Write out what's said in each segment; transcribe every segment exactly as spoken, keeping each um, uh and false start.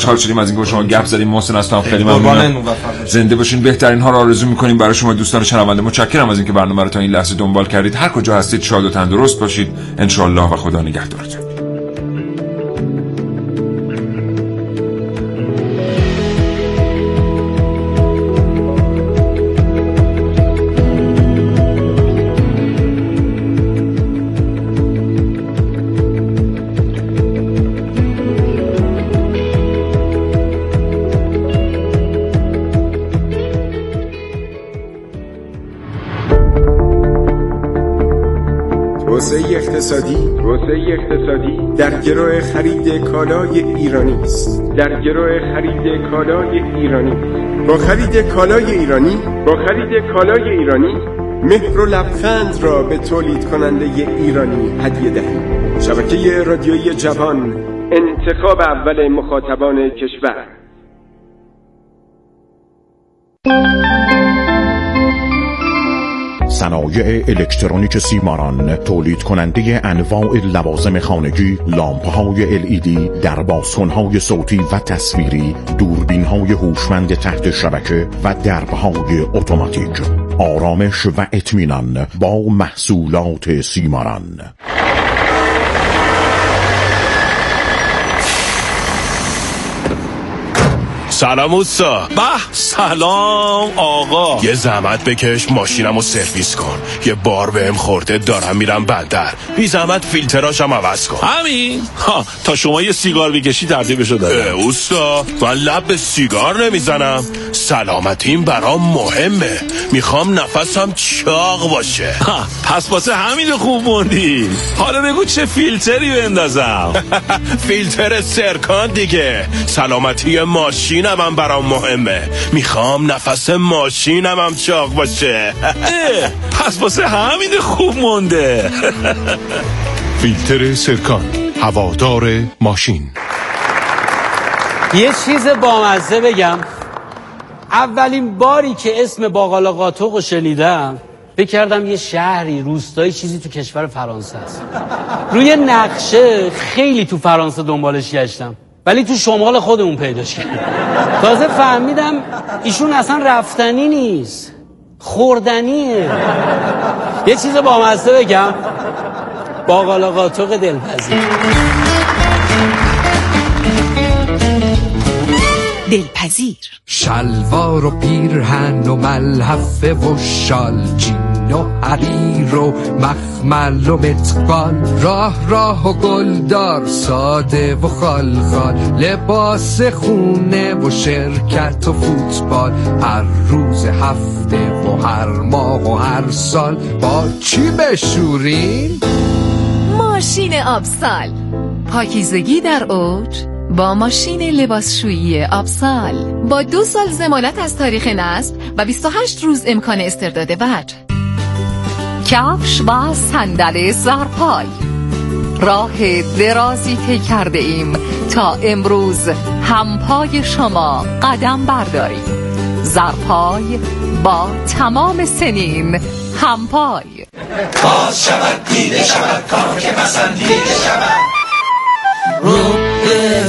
خوشحال شدیم از اینکه با شما گپ زدیم. محسن هستم، خیلی ممنونم. زنده باشین، بهترین ها رو آرزو می‌کنیم برای شما دوستان شنونده. متشکرم از اینکه برنامه رو تا این لحظه دنبال کردید. هر کجا هستید شاد و تندرست باشید ان شاء الله و خدا نگهدارتون. توسعه اقتصادی توسعه اقتصادی در گرو خرید کالای ایرانی است. در گرو خرید کالای ایرانی با خرید کالای ایرانی با خرید کالای ایرانی مهر و لبخند را به تولید کننده ایرانی هدیه دهید. شبکه رادیویی جوان، انتخاب اول مخاطبان کشور. صنایع الکترونیک سیماران، تولید کننده انواع لوازم خانگی، لامپ‌های ال ای دی در بازکن‌های صوتی و تصویری، دوربین‌های هوشمند تحت شبکه و درب‌های اتوماتیک. آرامش و اطمینان با محصولات سیماران. سلام اوستا. به سلام آقا. یه زحمت بکش ماشینمو سرویس کن. یه بار بهم خورده دارم میرم بندر. بی زحمت فیلتراشم عوض کن. همین؟ ها تا شما یه سیگار بکشی ترتیبشو دارم. اوستا من لب به سیگار نمیزنم. سلامتیم برام مهمه. میخوام نفسم چاق باشه. ها پس واسه همین خوب موندی. حالا بگو چه فیلتری بندازم؟ فیلتر سرکان دیگه. سلامتی ماشینم هم برام مهمه. میخوام نفس ماشینم هم چاق باشه. پس واسه همین خوب مونده. فیلتر سرکان، هوادار ماشین. یه چیز بامزه بگم. اولین باری که اسم باقالا قاتق رو شنیدم فکر کردم یه شهری روستایی چیزی تو کشور فرانسه است. روی نقشه خیلی تو فرانسه دنبالش گشتم ولی تو شمال خودمون پیداش کردم. تازه فهمیدم ایشون اصلا رفتنی نیست، خوردنیه. یه چیز بامزه بگم. باقالا قاتق دلپذیر. دلپذیر. شلوار و پیرهن و ملحفه و شال، جین و حریر و مخمل و متقال، راه راه و گلدار، ساده و خال خال، لباس خونه و شرکت و فوتبال، هر روز هفته و هر ماه و هر سال با چی بشورین؟ ماشین آبسال، پاکیزگی در اوج با ماشین لباسشویی آبسال، با دو سال ضمانت از تاریخ نصب و بیست و هشت روز امکان استرداد وجه. کفش و صندل زرپای، راه درازی طی کرده ایم تا امروز همپای شما قدم برداریم. زرپای با تمام سنین همپای. باز شود دیده شود کار که پسندیده شود. رو به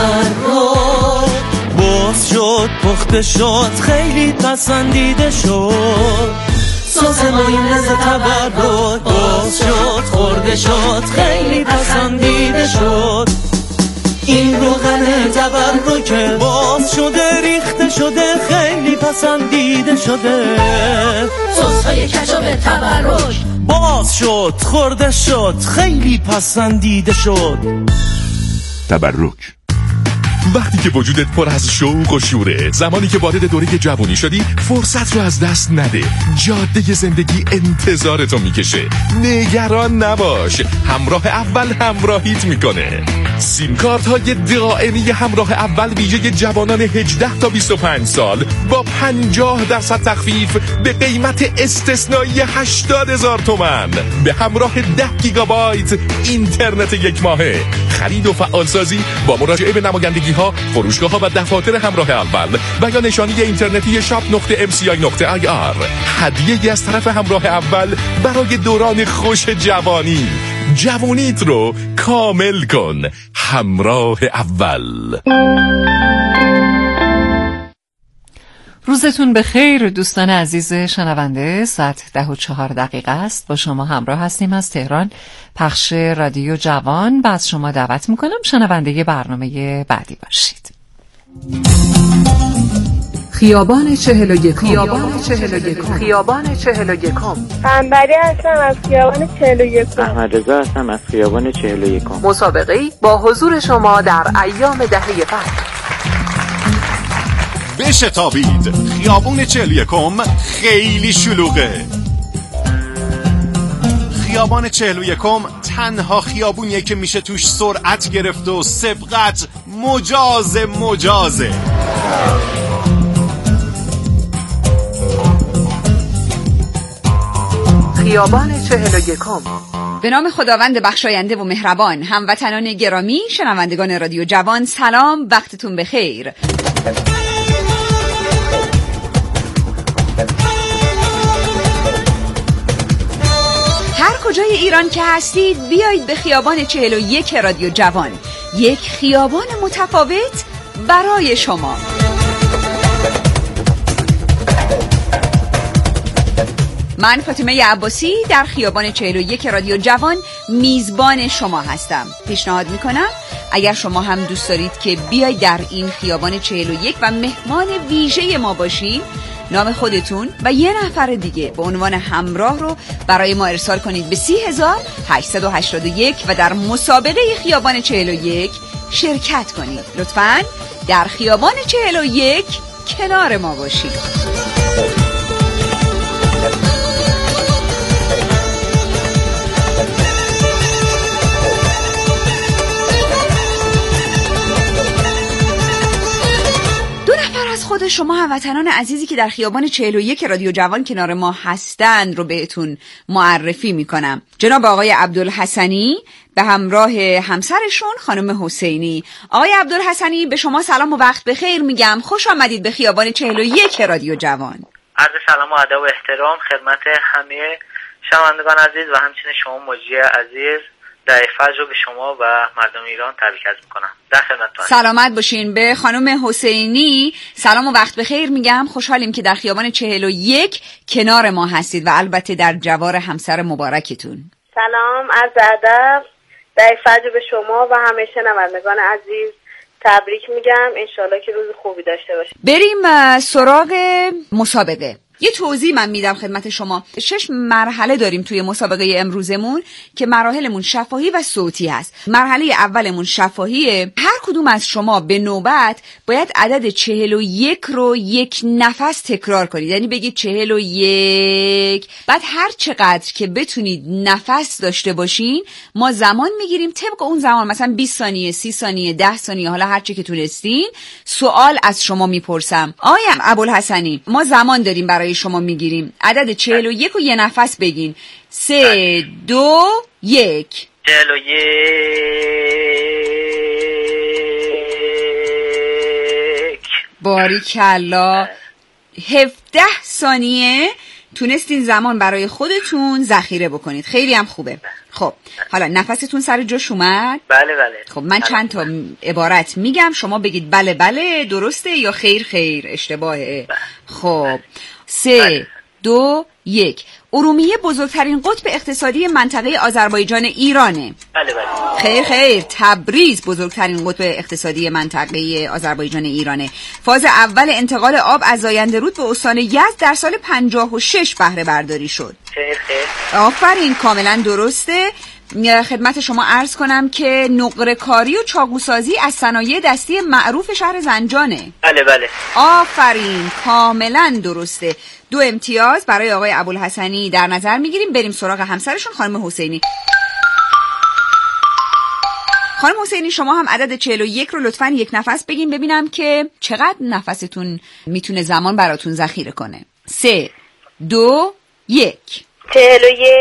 تورد باز شد پخته شد خیلی پسندیده شد. سوز مایونز تورد باز شد خورده شد خیلی پسندیده شد. این روغن تورد باز شده ریخته شده خیلی پسندیده شده. سس‌های کچاپ تورد باز شد خورده شد خیلی پسندیده شد. تبرک. وقتی که وجودت پر از شوق و شوره، زمانی که وارد دوره جوانی شدی، فرصت رو از دست نده. جاده زندگی انتظارتو میکشه. نگران نباش، همراه اول همراهیت میکنه. سیم کارت های دائمی همراه اول ویژه جوانان هجده تا بیست و پنج سال با پنجاه درصد تخفیف به قیمت استثنایی هشتاد هزار تومان به همراه ده گیگابایت اینترنت یک ماهه. خرید و فعالسازی با مراجعه به نمایندگی ها، فروشگاه ها و دفاتر همراه اول و یا نشانی اینترنتی شاپ نقطه ام سی آی نقطه آی آر. هدیه‌ای از طرف همراه اول برای دوران خوش جوانی. جوانیت رو کامل کن. همراه اول. روزتون بخیر دوستان عزیز شنونده. ساعت ده و چهار دقیقه است. با شما همراه هستیم از تهران، پخش رادیو جوان. و از شما دعوت میکنم شنونده برنامه بعدی باشید. خیابان چهل و یکم. خیابان چهل و یکم. خیابان چهل و یکم. انبری هستم از خیابان چهل و یکم. احمد رضا هستم از خیابان چهل و یکم. مسابقه‌ای با حضور شما در ایام دهه بعد. بشتابید، خیابون چهل و یکم خیلی شلوغه. خیابان چهل و یکم تنها خیابونیه که میشه توش سرعت گرفت و سبقت مجاز مجازه. خیابان چهل و یکم. به نام خداوند بخشاینده و مهربان. هموطنان گرامی، شنوندگان رادیو جوان، سلام، وقتتون بخیر. هر کجای ایران که هستید بیایید به خیابان چهل و یک رادیو جوان. یک خیابان متفاوت برای شما. من فاطمه عباسی در خیابان چهل و یک رادیو جوان میزبان شما هستم. پیشنهاد میکنم اگر شما هم دوست دارید که بیایید در این خیابان چهل و یک و مهمان ویژه ما باشین، نام خودتون و یه نفر دیگه به عنوان همراه رو برای ما ارسال کنید به سی هزار هشتصد و هشتاد و یک و در مسابقه خیابان چهل و یک شرکت کنید. لطفاً در خیابان چهل و یک کنار ما باشید. خود شما هموطنان عزیزی که در خیابان چهل و یک رادیو جوان کنار ما هستند رو بهتون معرفی میکنم. جناب آقای عبدالحسنی به همراه همسرشون خانم حسینی. آقای عبدالحسنی به شما سلام و وقت بخیر میگم. خوش آمدید به خیابان چهل و یک رادیو جوان. عرض سلام و ادب و احترام خدمت همه شنوندگان عزیز و همچنین شما مجری عزیز. در فجر رو به شما و مردم ایران تبریک عرض میکنم. در خدمتتون. سلامت باشین. به خانم حسینی سلام و وقت بخیر میگم. خوشحالیم که در خیابان چهل و یک کنار ما هستید و البته در جوار همسر مبارکتون. سلام، عرض ادب در فجر به شما و همه شنوندگان عزیز تبریک میگم. انشالله که روز خوبی داشته باشید. بریم سراغ مسابقه. یه توضیح من میدم خدمت شما. شش مرحله داریم توی مسابقه امروزمون که مراحلمون شفاهی و صوتی هست. مرحله اولمون شفاهیه. هر کدوم از شما به نوبت باید عدد چهل و یک رو یک نفس تکرار کنید. یعنی بگید چهل و یک، بعد هر چقدر که بتونید نفس داشته باشین ما زمان میگیریم. طبق اون زمان مثلا بیست ثانیه، سی ثانیه، ده ثانیه، حالا هر چی که تونستین سوال از شما میپرسم. آقای ابوالحسنی ما زمان داریم برای شما میگیریم. عدد چهل و یک رو یه نفس بگین. سه دو یک. چهل و یک. باریکلا. هفده ثانیه تونستین زمان برای خودتون ذخیره بکنید. خیلی هم خوبه. خب حالا نفستون سر جاش اومد؟ بله بله. خب من چند تا عبارت میگم شما بگید بله بله درسته یا خیر خیر اشتباهه. خب سه دو یک. ارومیه بزرگترین قطب اقتصادی منطقه آذربایجان ایرانه. بله بله. خیر خیر. تبریز بزرگترین قطب اقتصادی منطقه آذربایجان ایرانه. فاز اول انتقال آب از زاینده رود به استان یزد در سال پنجاه و شش بهره برداری شد. خیر خیر. آفرین، کاملا درسته. خدمت شما عرض کنم که نقره کاری و چاقوسازی از صنایع دستی معروف شهر زنجانه. بله بله. آفرین، کاملا درسته. دو امتیاز برای آقای ابوالحسنی در نظر میگیریم. بریم سراغ همسرشون خانم حسینی. خانم حسینی شما هم عدد چهل و یک رو لطفاً یک نفس بگین ببینم که چقدر نفستون میتونه زمان براتون ذخیره کنه. سه دو یک. چهل و یک.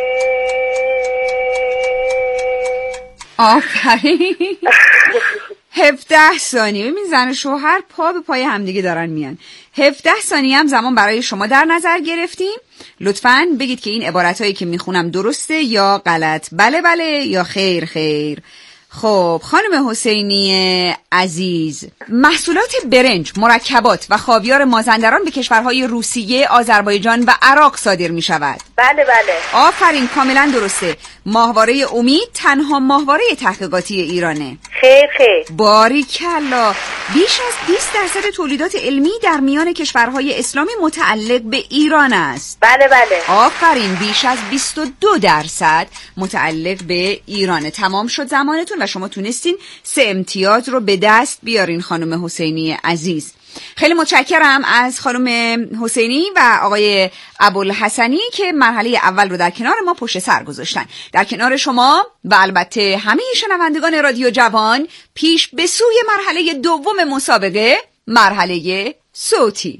آفرین. هفده ثانیه. ببین زن و شوهر پا به پای همدیگه دارن میان. هفده ثانیه هم زمان برای شما در نظر گرفتیم. لطفاً بگید که این عبارتایی که میخونم درسته یا غلط. بله بله یا خیر خیر. خب خانم حسینی عزیز، محصولات برنج، مرکبات و خاویار مازندران به کشورهای روسیه، آذربایجان و عراق صادر می شود. بله بله. آفرین، کاملا درسته. ماهواره امید تنها ماهواره تحقیقاتی ایرانه. خیر خیر. باریکلا. بیش از بیست درصد تولیدات علمی در میان کشورهای اسلامی متعلق به ایران است. بله بله. آفرین، بیش از بیست و دو درصد متعلق به ایرانه. تمام شد زمانتون و شما تونستین سه امتیاز رو به دست بیارین خانم حسینی عزیز. خیلی متشکرم از خانم حسینی و آقای ابوالحسنی که مرحله اول رو در کنار ما پشت سر گذاشتن. در کنار شما و البته همه شنوندگان رادیو جوان پیش به سوی مرحله دوم مسابقه، مرحله صوتی.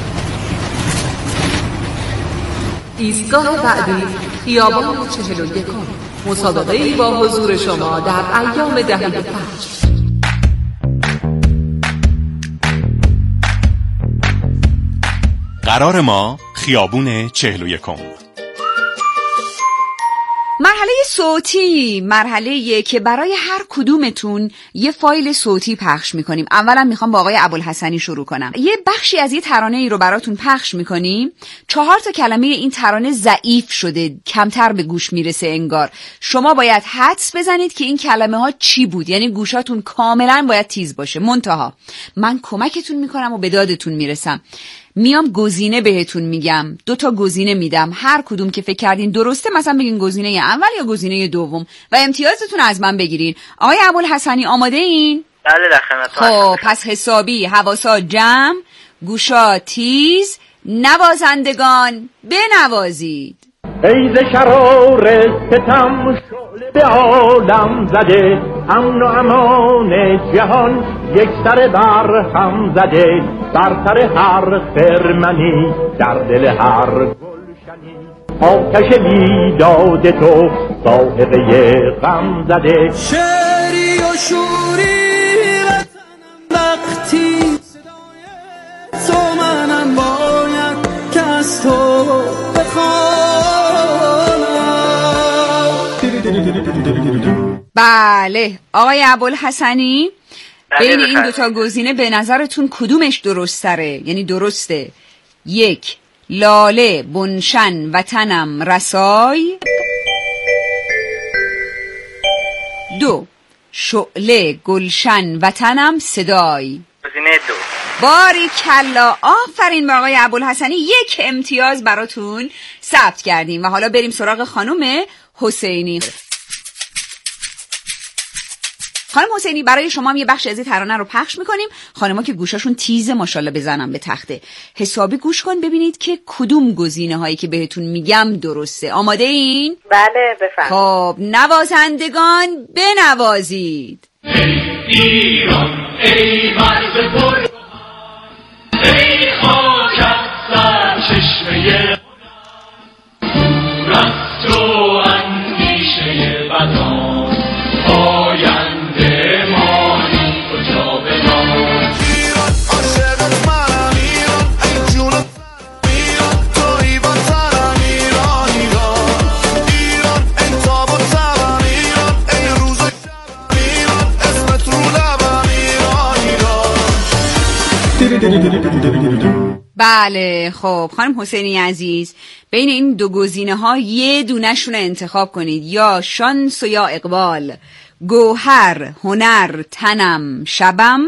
ایستگاه بعدی خیابان چهل و یکم. مسابقه‌ای با حضور شما در ایام دهه پنج. قرار ما خیابون چهل و یکم. مرحله صوتی مرحله که برای هر کدومتون یه فایل صوتی پخش میکنیم. اولا میخوام با آقای ابوالحسنی شروع کنم. یه بخشی از یه ترانه ای رو براتون پخش میکنیم. چهار تا کلمه این ترانه ضعیف شده، کمتر به گوش میرسه انگار. شما باید حدس بزنید که این کلمه ها چی بود، یعنی گوشاتون کاملا باید تیز باشه. منتها من کمکتون میکنم و به دادتون میرسم. میام گزینه بهتون میگم، دو تا گزینه میدم، هر کدوم که فکر کردین درسته مثلا بگین گزینه اول یا گزینه دوم و امتیازتون از من بگیرین. آقای ابوالحسنی آماده این؟ بله در خدمتتون. خب پس حسابی، حواسا جمع، گوشا تیز، نوازندگان بنوازید. ای ز شرار ستم شعله به عالم زده، امن و امان جهان یک سر بر هم زده، بر سر هر خرمنی در دل هر گلشنی، آتش بیداد تو صاعقه غم زده. شعری و شوری وطنم وقتی صدای تو منم باید که از تو بخوانم. بله آقای ابوالحسنی، بین این دوتا گزینه به نظرتون کدومش درست تره؟ یعنی درسته. یک، لاله بنشن وطنم رسای. دو، شعله گلشن وطنم صدای. گزینه دو. باری کلا، آفرین به آقای ابوالحسنی. یک امتیاز براتون ثبت کردیم و حالا بریم سراغ خانم حسینی. خانم حسینی برای شما هم یه بخش از این ترانه رو پخش میکنیم. خانم‌ها که گوشاشون تیزه ماشاءالله بزنن به تخته. حسابی گوش کن ببینید که کدوم گزینه هایی که بهتون میگم درسته. آماده این؟ بله بفرمایید. خب نوازندگان بنوازید. ای ایران ای مرز پر، ای خاک از سرچشمه دور از تو اندیشه بدان، آینده مانی کجا بدان. ایران عاشقت منم، ایران ای جون ایران توی وطنم، ایران ایران ایران ای تاب و تبم، ایران ای روز و شبم، ایران اسمت رو لبم، ایران ایران. بله خب خانم حسینی عزیز، بین این دو گزینه ها یه دونشون انتخاب کنید، یا شانس و یا اقبال. گوهر هنر تنم شبم،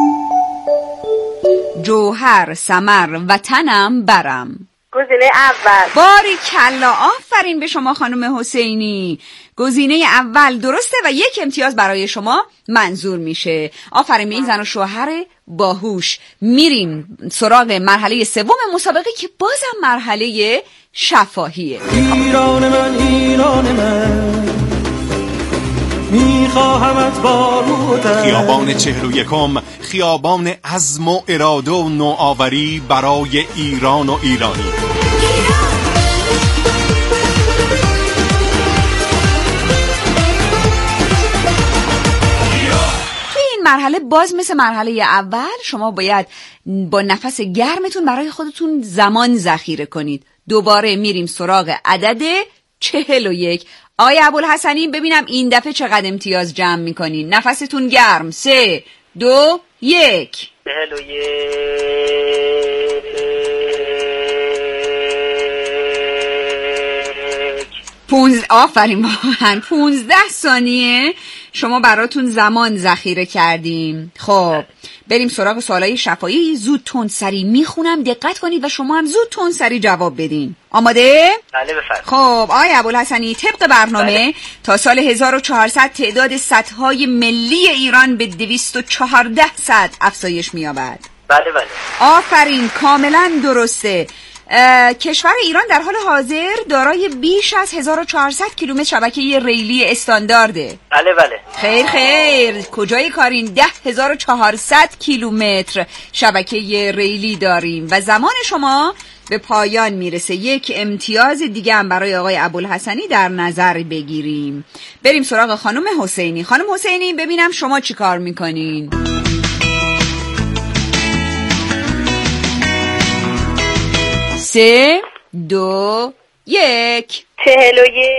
جوهر ثمر وطنم برم. گزینه اول. باری کلا، آفرین به شما خانم حسینی. گزینه اول درسته و یک امتیاز برای شما منظور میشه. آفرین به این زن و شوهر باهوش. میریم سراغ مرحله سوم مسابقه که بازم مرحله شفاهیه. ایران من ایران من میخواهمت بارودن. خیابان چهل و یکم، خیابان عزم و اراده و نوآوری برای ایران و ایرانی. مرحله باز مثل مرحله اول شما باید با نفس گرمتون برای خودتون زمان ذخیره کنید. دوباره میریم سراغ عدد چهل و یک. آقای ابوالحسنی ببینم این دفعه چقدر امتیاز جمع میکنین. نفستون گرم. سه دو یک. چهل و یک. پونز آفرین واقعا پونزده ثانیه شما براتون زمان ذخیره کردیم. خب بریم سراغ سوالای شفاهی. زود تند سری میخونم، دقت کنید و شما هم زود تند سری جواب بدین. آماده؟ بله بفرمایید. خب آقای ابوالحسنی طبق برنامه بله. تا سال هزار و چهارصد تعداد سدهای ملی ایران به دویست و چهارده سد افزایش می‌یابد. بله بله. آفرین کاملا درسته. کشور ایران در حال حاضر دارای بیش از هزار و چهارصد کیلومتر شبکه ریلی استاندارده. بله بله. خیر خیر کجای کارین؟ ده هزار و چهارصد کیلومتر شبکه ریلی داریم و زمان شما به پایان میرسه. یک امتیاز دیگه هم برای آقای ابوالحسنی در نظر بگیریم. بریم سراغ خانم حسینی. خانم حسینی ببینم شما چی کار میکنین؟ سه دو یک. چهل و یک.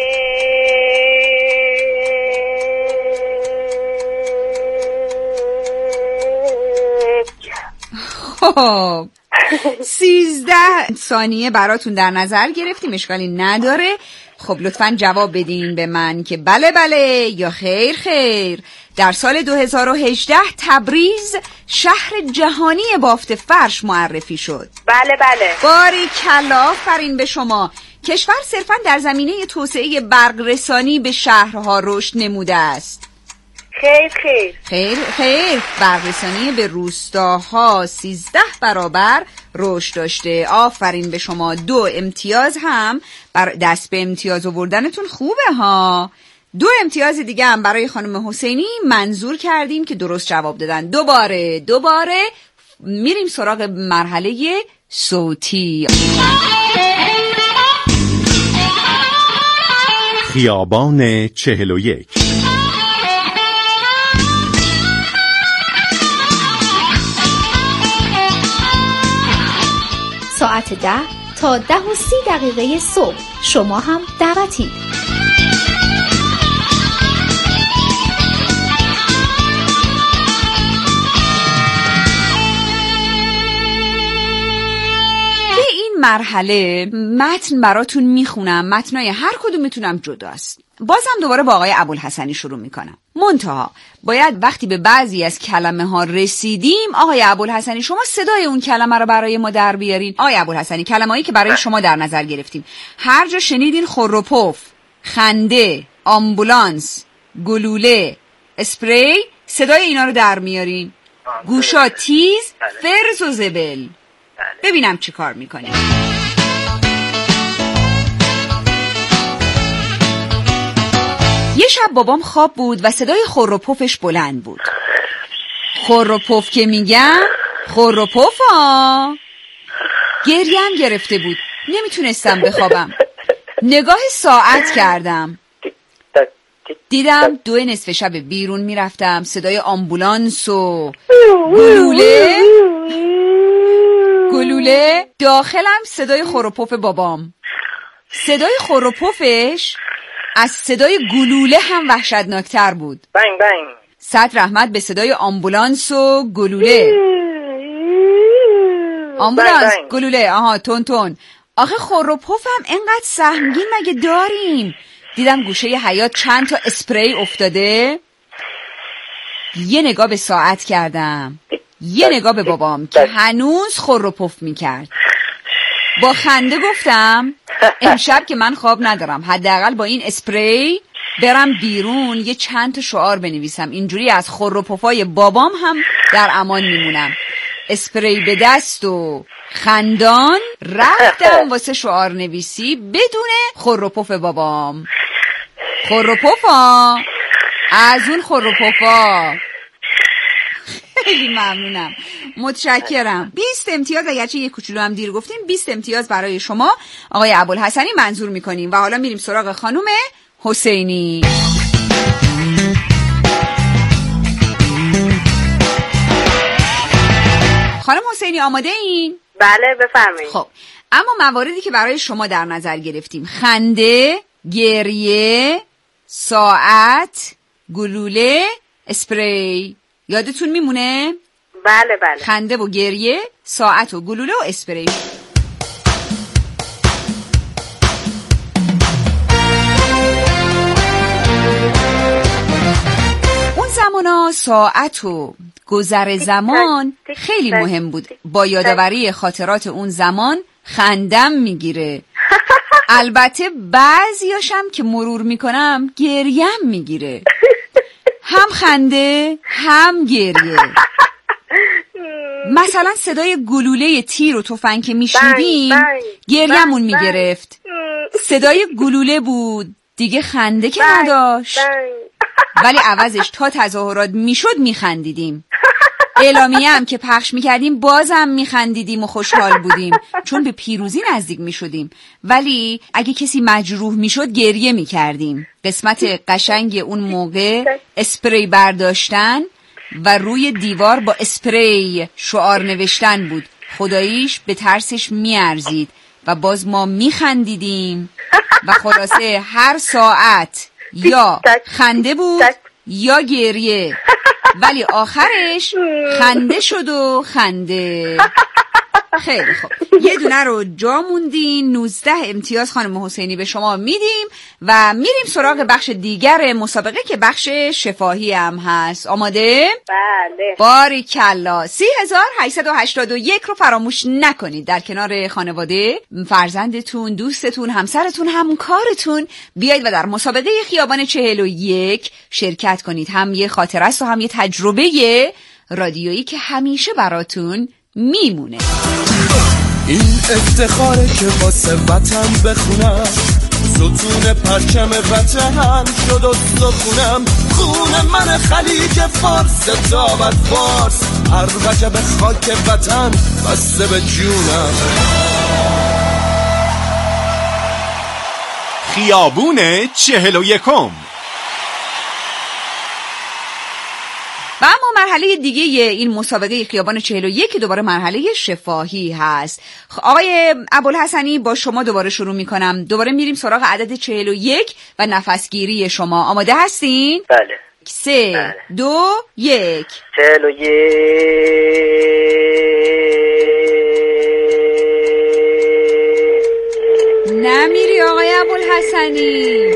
خب سیزده ثانیه براتون در نظر گرفتیم، اشکالی نداره. خب لطفاً جواب بدین به من که بله بله یا خیر خیر. در سال دو هزار و هجده تبریز شهر جهانی بافت فرش معرفی شد. بله بله. باریکلا آفرین به شما. کشور صرفاً در زمینه توسعه برق رسانی به شهرها رشد نموده است. خیر خیر. خیر خیر. برق رسانی به روستاها سیزده برابر رشد داشته. آفرین به شما. دو امتیاز هم بر دست به امتیاز آوردنتون خوبه ها. دو امتیاز دیگه هم برای خانم حسینی منظور کردیم که درست جواب دادن. دوباره دوباره میریم سراغ مرحله صوتی. خیابان چهل و یک. ساعت ده تا ده و سی دقیقه صبح شما هم دعوتی. مرحله متن براتون میخونم. متنای هر کدومتونم جداست. بازم دوباره با آقای ابوالحسنی شروع میکنم. منتها باید وقتی به بعضی از کلمه ها رسیدیم آقای ابوالحسنی شما صدای اون کلمه رو برای ما در بیارین. آقای ابوالحسنی کلمه‌ای که برای شما در نظر گرفتیم، هر جا شنیدین خور و پف، خنده، آمبولانس، گلوله، اسپری، صدای اینا رو در میارین. گوشا تیز، فرز و زبل. ببینم چی کار میکنی. یه شب بابام خواب بود و صدای خور و پفش بلند بود. خور و پف که میگم خور و پف ها. گریم گرفته بود، نمیتونستم بخوابم. نگاه ساعت کردم، دیدم دو نصف شب بیرون میرفتم. صدای آمبولانس و گلوله گلوله داخلم، صدای خور و پف بابام. صدای خور و پفش از صدای گلوله هم وحشتناکتر بود. بنگ بنگ. صد رحمت به صدای آمبولانس و گلوله. آمبولانس گلوله آها تون تون. آخه خور و پفم انقدر سهمگین مگه داریم؟ دیدم گوشه حیاط چند تا اسپری افتاده. یه نگاه به ساعت کردم، یه نگاه به بابام که هنوز خور و پف میکرد. با خنده گفتم امشب که من خواب ندارم، حداقل با این اسپری برم بیرون یه چند تا شعار بنویسم، اینجوری از خور و پفای بابام هم در امان میمونم. اسپری به دست و خندان رفتم واسه شعار نویسی بدون خور و پف بابام. خور و پفا، از اون خور و پفا. خیلی ممنونم، متشکرم. بیست امتیاز، اگرچه یک کوچولو هم دیر گفتیم، بیست امتیاز برای شما آقای ابوالحسنی منظور میکنیم. و حالا میریم سراغ خانم حسینی. حسینی آماده این؟ بله بفرمایید. خب اما مواردی که برای شما در نظر گرفتیم: خنده، گریه، ساعت، گلوله، اسپری. یادتون میمونه؟ بله بله. خنده و گریه، ساعت و گلوله و اسپری. اون زمانا ساعت و گذر زمان خیلی مهم بود. با یادآوری خاطرات اون زمان خندم میگیره. البته بعضیاشم که مرور میکنم گریم میگیره. هم خنده هم گریه. مثلا صدای گلوله تیر و تفنگ که میشنیدیم گریمون میگرفت. صدای گلوله بود دیگه، خنده که نداشت. ولی عوضش تا تظاهرات میشد میخندیدیم. اعلامیه هم که پخش میکردیم بازم میخندیدیم و خوشحال بودیم، چون به پیروزی نزدیک میشدیم. ولی اگه کسی مجروح میشد گریه میکردیم. قسمت قشنگ اون موقع اسپری برداشتن و روی دیوار با اسپری شعار نوشتن بود. خداییش به ترسش میارزید و باز ما میخندیدیم و خلاصه هر ساعت یا خنده بود یا گریه، ولی آخرش خنده شد و خنده. خیلی خوب، یه دونه رو جا موندین. نوزده امتیاز خانم حسینی به شما میدیم و میریم سراغ بخش دیگر مسابقه که بخش شفاهی هم هست. آماده؟ بله. باریکلا. سی هزار هشتصد و هشتاد و یک رو فراموش نکنید. در کنار خانواده، فرزندتون، دوستتون، همسرتون، همکارتون بیایید و در مسابقه خیابان چهل و یک شرکت کنید. هم یه خاطره است و هم یه تجربه رادیویی که همیشه براتون میمونه. این افتخاره که واسه وطن بخونم، ستون پرچم وطنم شد و سخونم. خون من خلیج فارس تابت فارس، هر وجب خاک وطن بسته به جونم. خیابون چهل و یکم. و اما مرحله دیگه این مسابقه خیابان چهل و یک که دوباره مرحله شفاهی هست. آقای ابوالحسنی با شما دوباره شروع میکنم. دوباره میریم سراغ عدد چهل و یک و نفسگیری شما. آماده هستین؟ بله. سه بله. دو یک. چهل و یک. نمیری آقای ابوالحسنی.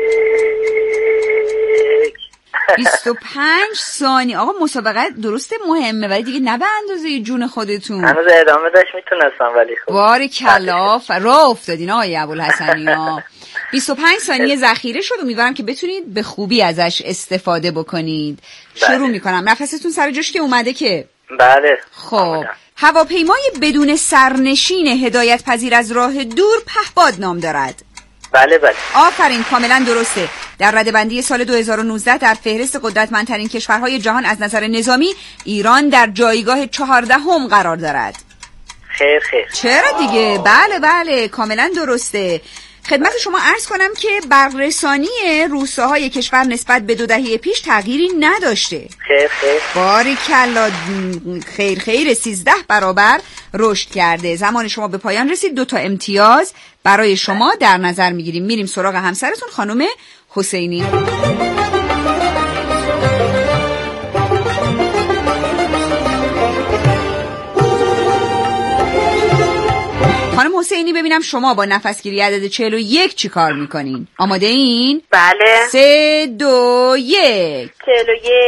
بیست و پنج ثانیه. آقا مسابقه درسته مهمه ولی دیگه نه به اندازه جون خودتون. هنوز ادامه داشت میتونستم ولی خب. باری کلاف راه افتادین آقای ابوالحسنی ها. بیست و پنج ثانیه ذخیره شد. امیدوارم که بتونید به خوبی ازش استفاده بکنید. بله. شروع میکنم. نفستون سر جاش که اومده که؟ بله. خب هواپیمای بدون سرنشین هدایت پذیر از راه دور پهباد نام دارد. بله بله. آفرین، کاملا درسته. در رده‌بندی سال دو هزار و نوزده در فهرست قدرتمندترین کشورهای جهان از نظر نظامی ایران در جایگاه چهاردهم قرار دارد. خیر خیر. چرا دیگه؟ بله بله کاملا درسته. خدمت شما عرض کنم که بررسانی روستاهای کشور نسبت به دو دهه پیش تغییری نداشته. خیر خیر. باریکلا، خیر خیر، سیزده برابر رشد کرده. زمان شما به پایان رسید. دو تا امتیاز برای شما در نظر میگیریم. میریم سراغ همسرتون خانم حسینی. خانم حسینی ببینم شما با نفسگیری عدد چهل و یک چی کار میکنین؟ آماده این؟ بله. سه دو یک. چهل و یک.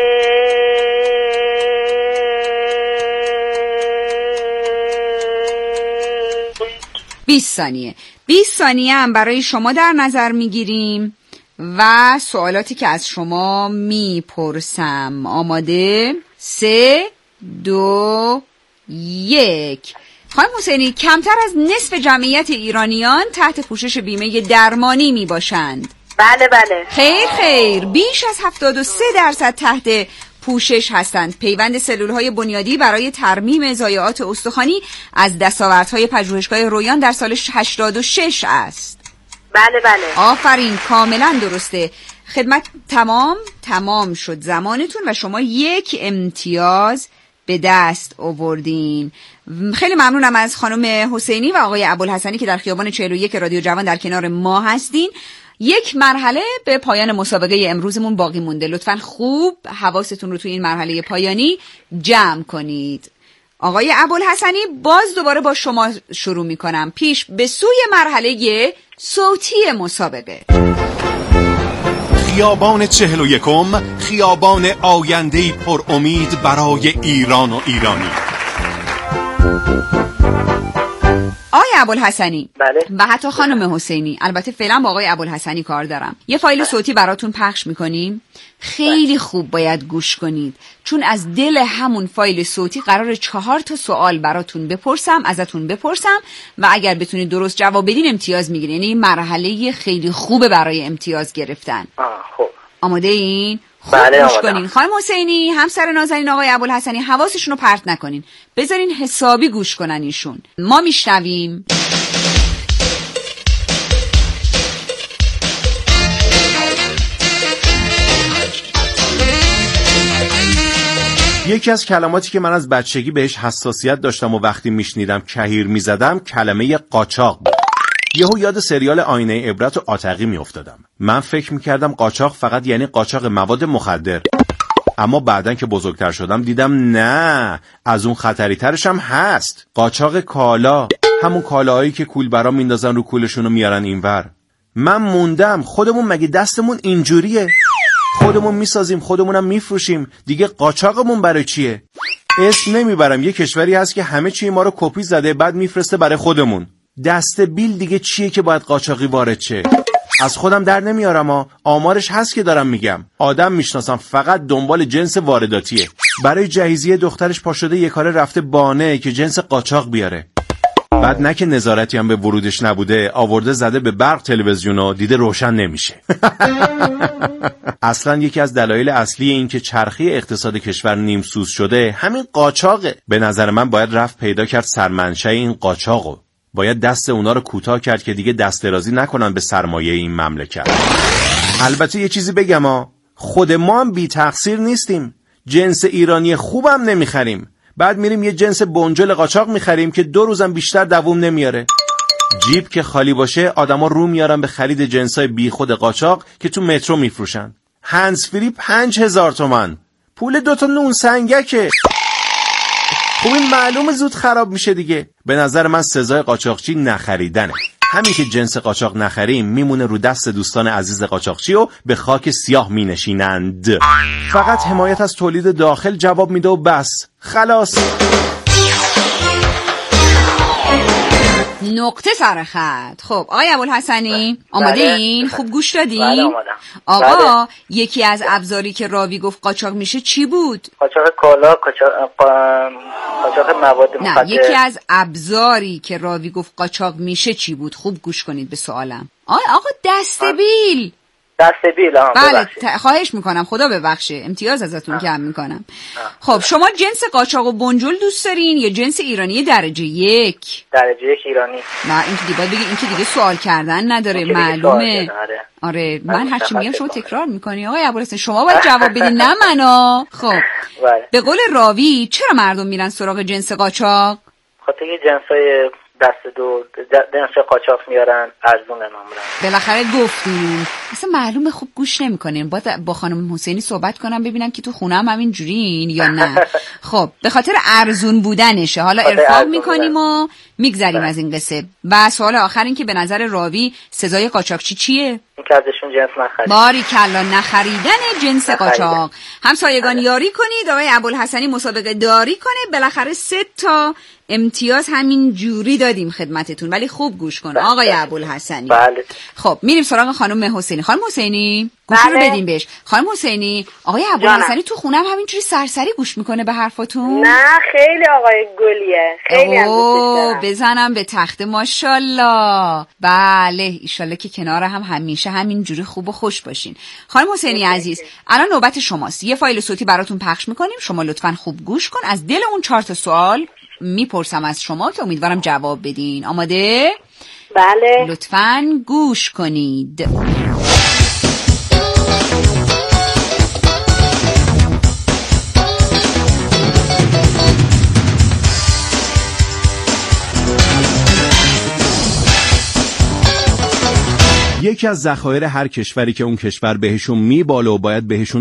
بیست ثانیه. بیست ثانیه هم برای شما در نظر میگیریم و سوالاتی که از شما میپرسم. آماده؟ سه دو یک. خانم حسینی، کمتر از نصف جمعیت ایرانیان تحت پوشش بیمه درمانی می باشند. بله بله. خیر خیر، بیش از هفتاد و سه درصد تحت پوشش هستند. پیوند سلولهای بنیادی برای ترمیم ضایعات استخوانی از دستاوردهای پژوهشگاه رویان در سال هشتاد و شش است. بله بله. آفرین، کاملا درسته. خدمت تمام تمام شد زمانتون و شما یک امتیاز به دست آوردین. خیلی ممنونم از خانم حسینی و آقای ابوالحسنی که در خیابان چهل و یک رادیو جوان در کنار ما هستین. یک مرحله به پایان مسابقه امروزمون باقی مونده. لطفاً خوب حواستون رو توی این مرحله پایانی جمع کنید. آقای ابوالحسنی، باز دوباره با شما شروع میکنم. پیش به سوی مرحله صوتی مسابقه. خیابان چهل و یکم، خیابان آینده‌ای پر امید برای ایران و ایرانی. آقای ابوالحسنی بله. و حتی خانم حسینی، البته فعلا با آقای ابوالحسنی کار دارم، یه فایل صوتی براتون پخش میکنیم. خیلی بله. خوب باید گوش کنید، چون از دل همون فایل صوتی قرار چهار تا سوال براتون بپرسم، ازتون بپرسم و اگر بتونید درست جواب بدین امتیاز میگیرین. یعنی مرحله خیلی خوبه برای امتیاز گرفتن. آه خب. آماده این؟ خوب بله گوش کنین. خانم حسینی، همسر نازنین آقای ابوالحسنی، حواسشون رو پرت نکنین، بذارین حسابی گوش کنن ایشون. ما میشنویم. یکی از کلماتی که من از بچگی بهش حساسیت داشتم و وقتی میشنیدم کهیر میزدم کلمه قاچاق بود. یهو یاد سریال آینه عبرت و آتقی میافتادم. من فکر میکردم قاچاق فقط یعنی قاچاق مواد مخدر، اما بعدن که بزرگتر شدم دیدم نه، از اون خطری ترش هم هست. قاچاق کالا، همون کالاهایی که کولبرا میندازن رو کولشون و میارن اینور. من موندم، خودمون مگه دستمون اینجوریه؟ خودمون میسازیم، خودمونم میفروشیم، دیگه قاچاقمون برای چیه؟ اسم نمیبرم، یه کشوری هست که همه چی ما رو کپی زده بعد میفرسته برای خودمون. دست بیل دیگه چیه که باید قاچاقی وارد شه؟ از خودم در نمیارم ها، آمارش هست که دارم میگم. آدم میشناسم فقط دنبال جنس وارداتیه. برای جهیزیه دخترش پا شده یه کاره رفته بانه که جنس قاچاق بیاره. بعد نه که نظارتی هم به ورودش نبوده، آورده زده به برق تلویزیونو، دیده روشن نمیشه. اصلا یکی از دلایل اصلی این که چرخه اقتصاد کشور نیم سوز شده همین قاچاقه. به نظر من باید رفت پیدا کرد سرمنشأ این قاچاقو. باید دست اونا رو کوتاه کرد که دیگه دست درازی نکنن به سرمایه این مملکت. البته یه چیزی بگم ها، خود ما هم بی تقصیر نیستیم. جنس ایرانی خوبم نمیخریم، بعد میریم یه جنس بنجل قاچاق میخریم که دو روزم بیشتر دووم نمیاره. جیب که خالی باشه آدما رو میارن به خرید جنسای بی خود قاچاق که تو مترو میفروشن. هندزفری پنج هزار تومن، پول دوتا نون سنگکه. خب این معلومه زود خراب میشه دیگه. به نظر من سزای قاچاقچی نخریدنه. همین که جنس قاچاق نخریم میمونه رو دست دوستان عزیز قاچاقچی و به خاک سیاه مینشینند. فقط حمایت از تولید داخل جواب میده و بس. خلاص. نقطه سر خط. خب آقای ابوالحسنی آماده این؟ خوب گوش دادین؟ بله آمادم. آقا بله. یکی از ابزاری که راوی گفت قاچاق میشه چی بود؟ قاچاق کالا، قاچاق قاچاق مواد مخدر. نه، یکی از ابزاری که راوی گفت قاچاق میشه چی بود؟ خوب گوش کنید به سوالم. آقا آقا دستبیل. دستبیل ها. بله ت... خواهش میکنم، خدا ببخشه، امتیاز ازتون کم میکنم. خب شما جنس قاچاق و بنجل دوست دارین یا جنس ایرانی درجه یک؟ درجه یک ایرانی. نه این که دیگه باید بگی، این که دیگه سوال کردن نداره، معلومه. آره من هرچی میگم شما تکرار میکنی آقای ابوالحسن، شما باید جواب بدین نه منا. خب به قول راوی چرا مردم میرن سراغ جنس قاچاق؟ خاطر اینکه جنسای دست دو جنس قاچاق میارن ارزون معمولا. بالاخره گفتیم اصلا معلومه خوب گوش نمیکنین. باید با خانم حسینی صحبت کنم ببینم که تو خونه هم همین جورین یا نه. خب به خاطر ارزون بودنشه. حالا ارفاق میکنیم و میگذریم از این قصه. و سوال آخر این که به نظر راوی سزای قاچاقچی چیه؟ این که ازشون جنس نخرید. باری کلا نخریدن جنس قاچاق. همسایگان یاری کنید، آقای ابوالحسنی مسابقه داری کنه. بالاخره سه تا امتیاز همین جوری دادیم خدمتتون، ولی خوب گوش کن آقای ابوالحسنی. بله. خب میریم سراغ خانم حسینی. خانم حسینی گوش رو بدیم بهش. خانم حسینی آقای ابوالحسنی تو خونم همینجوری سرسری گوش میکنه به حرفاتون؟ نه خیلی آقای گلیه، خیلی هم دوستش دارم. بزنم به تخت ماشاءالله. بله ایشالله که کنار هم همیشه همینجوری خوب و خوش باشین. خانم حسینی عزیز الان نوبت شماست. یه فایل صوتی براتون پخش میکنیم، شما لطفاً خوب گوش کن. از دل اون چهار تا سوال میپرسم از شما که امیدوارم جواب بدین. آماده؟ بله. لطفاً گوش کنید. یکی از ذخایر هر کشوری که اون کشور بهشون میباله و باید بهشون